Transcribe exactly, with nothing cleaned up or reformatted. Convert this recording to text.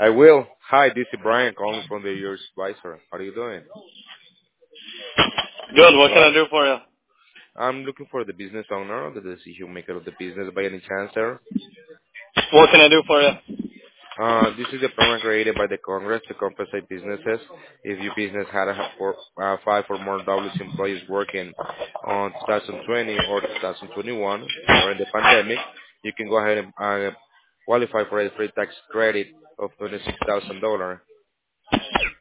I will. Hi, this is Brian calling from the Your Advisor. How are you doing? Good. What can I do for you? I'm looking for the business owner, the decision maker of the business by any chance, sir. What can I do for you? Uh, this is a program created by the Congress to compensate businesses if your business had a, for, uh, five or more W S employees working on twenty twenty or twenty twenty-one during the pandemic. You can go ahead and uh, qualify for a free tax credit of twenty-six thousand dollars.